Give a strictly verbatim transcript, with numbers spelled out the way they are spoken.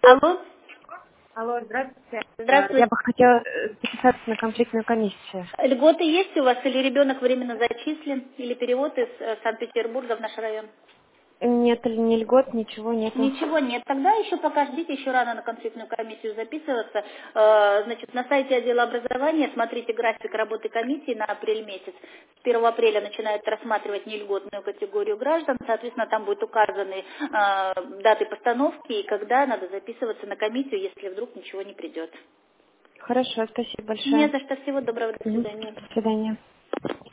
Алло, Алло, здравствуйте. Э, Я здравствуйте. бы хотела э, записаться на конфликтную комиссию. Льготы есть у вас или ребенок временно зачислен, или перевод из э, Санкт-Петербурга в наш район? Нет, ли ни льгот, ничего нету. Ничего нет. Тогда еще пока ждите, еще рано на конфликтную комиссию записываться. Э, Значит, на сайте отдела образования смотрите график работы комиссии на апрель месяц. С первого апреля начинают рассматривать нельготную категорию граждан. Соответственно, там будут указаны э, даты постановки и когда надо записываться на комиссию, если вдруг ничего не придет. Хорошо, спасибо Не большое. за что. Всего доброго. До Мгм. свидания. До свидания.